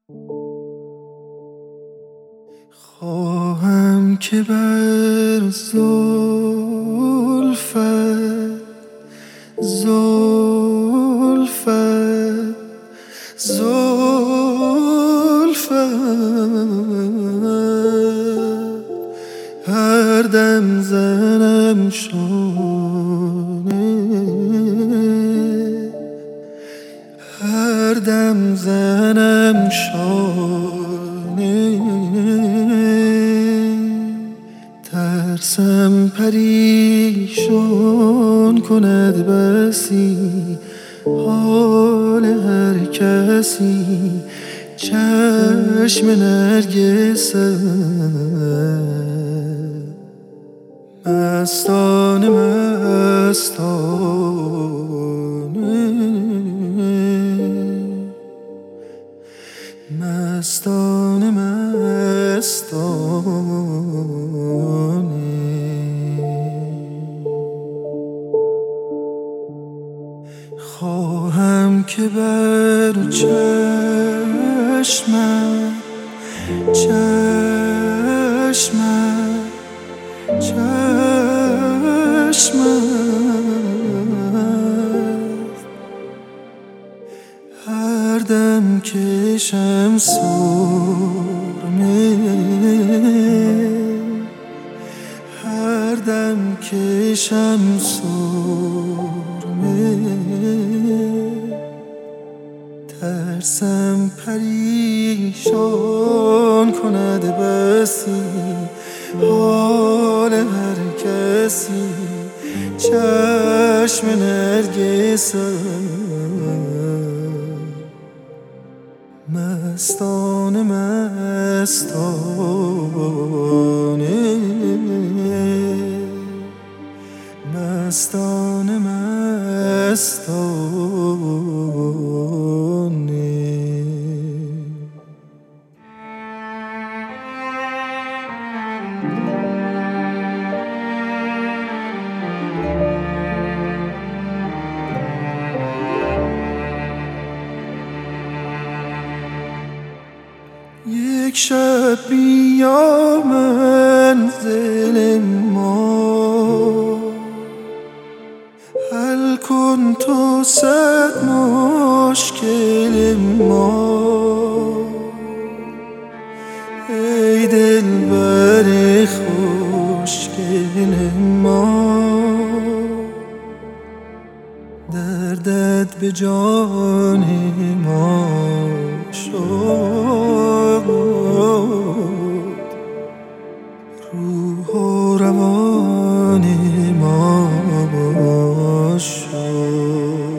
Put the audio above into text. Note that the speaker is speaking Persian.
خواهم که بر زلفت هر دم زنم شانه، هر دم زنم شانه، ترسم پریشان کند بسی حال هر کسی چشم نرگست مستانه مستانه خواهم که بر چشمت هر دم کشم سرمه، هر دم کشم سرمه، ترسم پریشان کند بسی حال هر کسی چشم نرگس مستانه یک شب بیا منزل ما، حل کن تو صد مشکل ما، ای دلبر خوشگل ما، دردت به جان ما شد، روح و روان ما شد.